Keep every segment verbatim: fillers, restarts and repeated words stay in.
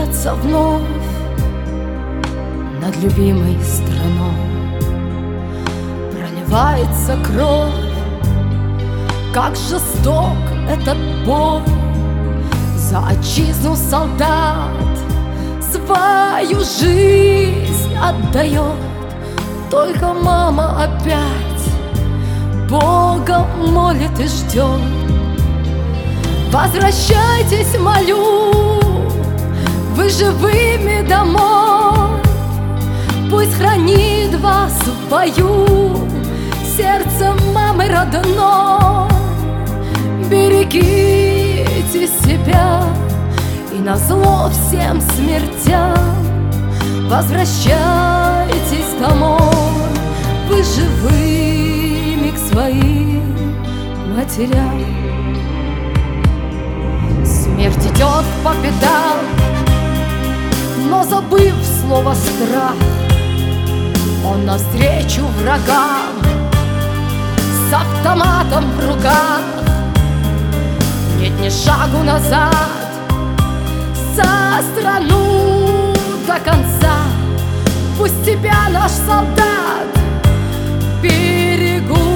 смеется вновь над любимой страной. Проливается кровь, как жесток этот бой. За отчизну солдат свою жизнь отдает. Только мама опять Бога молит и ждет. Возвращайтесь, молю, вы живыми домой. Пусть хранит вас в бою сердце мамы родной. Берегите себя и назло всем смертям возвращайтесь домой, вы живыми к своим матерям. Смерть идет по пятам, но забыв слово страх, он навстречу врагам с автоматом в руках. Нет ни шагу назад, за страну до конца. Пусть тебя, наш солдат, берегут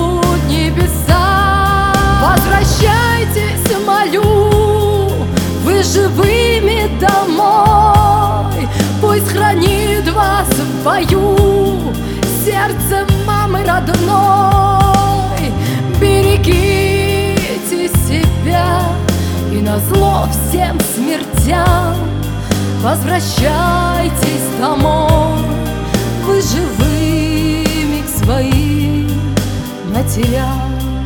небеса. Возвращайтесь, молю, вы живыми домой. Пусть хранит вас в бою сердце мамы родной. Берегите себя и назло всем смертям возвращайтесь домой, вы живыми к своим матерям.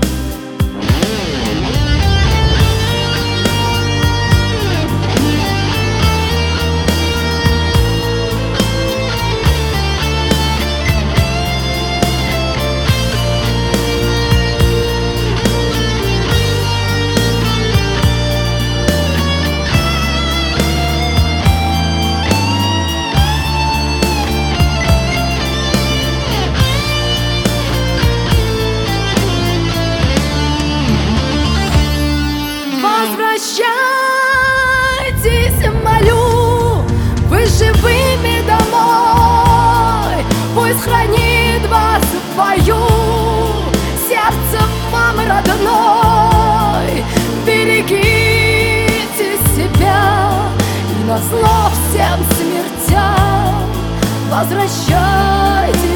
Возвращайтесь, молю, вы живыми домой. Пусть хранит вас в бою сердце мамы родной. Берегите себя и назло всем смертям возвращайтесь